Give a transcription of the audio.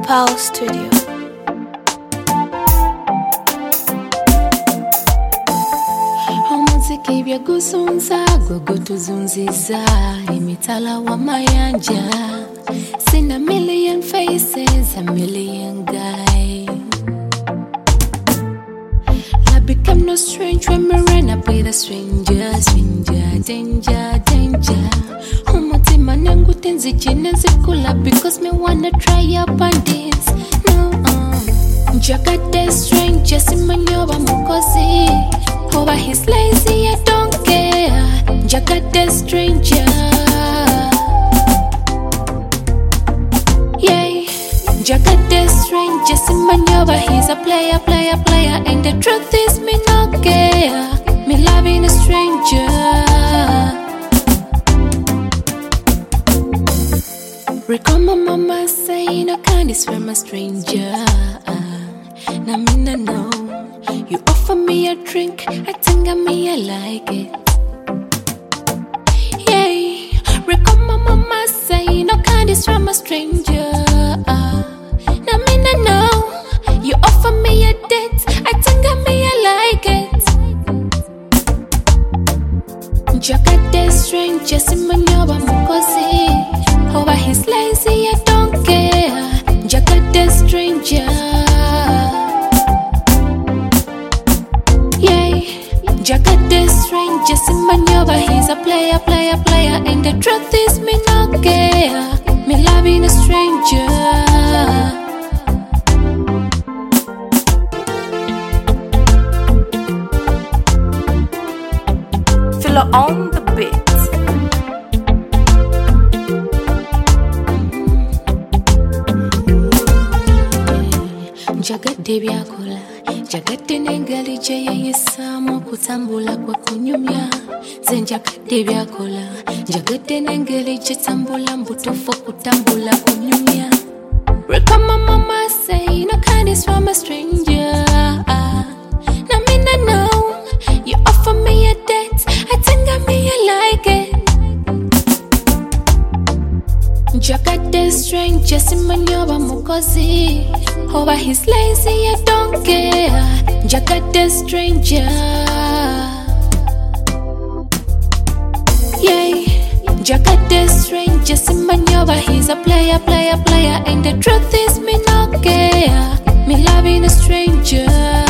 Power Studio. Omuziki byagusunza gwe gutuzunziza emitala wa mayanja. Seen a million faces, a million guys. I become no strange when me ran up with a stranger. Stranger, danger, danger. Umutima nangu tenzi chine zikula because me wanna try up and dance. No, Jagade stranger, simanyoba mukozi. Over his lazy, I don't care. Jagade stranger. Yeah, Jagade stranger, simanyoba, he's a player, player, player. And the truth is me no care. Me loving a stranger. Recall my mama saying I can't swim a stranger. Now me no know. You offer me a drink, I think I like it. Yeah, recall my mama saying no candies from a stranger. Now me no know. You offer me a date, I think I like it. Jagade stranger, simanyoba mukozi. Over his lazy, I don't care. Jagade stranger. Jagade stranger, simanyoba, he's a player, player, player. And the truth is me no care. Me loving a stranger. Filo on the beat. Jagade byakola, Jagade nengali jeye yisamu kutambula kwa kunyumya. Zen Jagade byakola, Jagade nengali jitambula mbutufu kutambula kunyumya. Recall my mama say no kindness from a stranger. Now me no know. You offer me a date, I think I like it. Jagade stranger, simanyoba mukozi. Over his lazy, I don't care. Jagade stranger. Yeah, Jagade stranger, simanyoba, he's a player, player, player. And the truth is me no care. Me loving a stranger.